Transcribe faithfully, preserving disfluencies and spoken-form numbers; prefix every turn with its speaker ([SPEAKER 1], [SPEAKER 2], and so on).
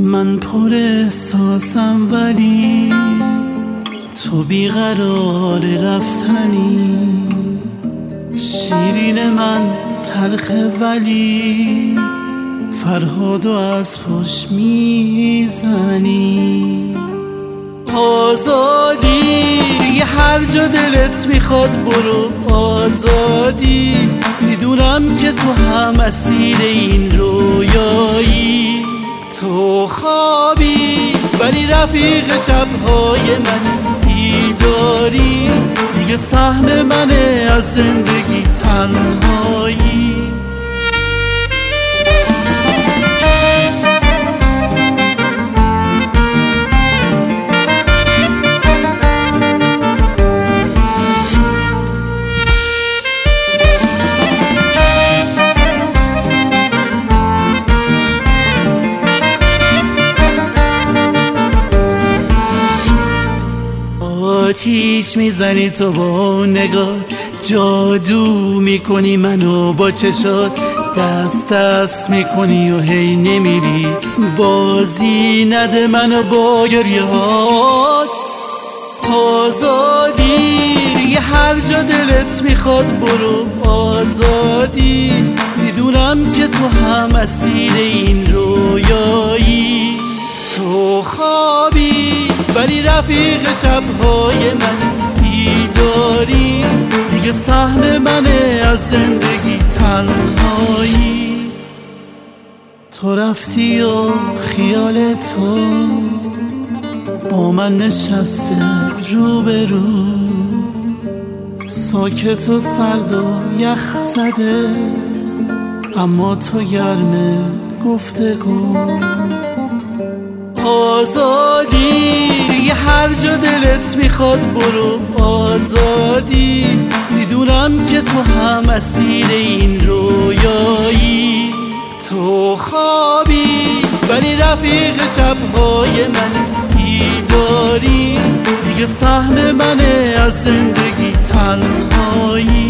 [SPEAKER 1] من پر احساسم ولی تو بیقرار رفتنی. شیرین من تلخه ولی فرهادو از پشت میزنی. آزادی دیگه هر جا دلت میخواد برو. آزادی میدونم که تو هم اسیر این رویایی. تو خوابی ولی رفیق شبهای من بیداری. دیگه سهم منه از زندگی تنهایی. آتیش میزنی تو با نگاه، جادو میکنی منو با چشات. دست دست میکنی و هی نمیری، بازی نده منو با گریهات. آزادی دیگه هر جا دلت میخواد برو. آزادی میدونم که تو هم اسیر این رویایی. تو خوابی ولی رفیق شبهای من بیداری. دیگه سهم منه از زندگی تنهایی. تو رفتی و خیال تو با من نشسته رو به رو. ساکت و سرد و یخ زده اما تو گرم گفتگو. آزادی دیگه هر جا دلت میخواد برو. آزادی میدونم که تو هم اسیر این رویایی. تو خوابی ولی رفیق شبهای من بیداری. دیگه سهم منه از زندگی تنهایی.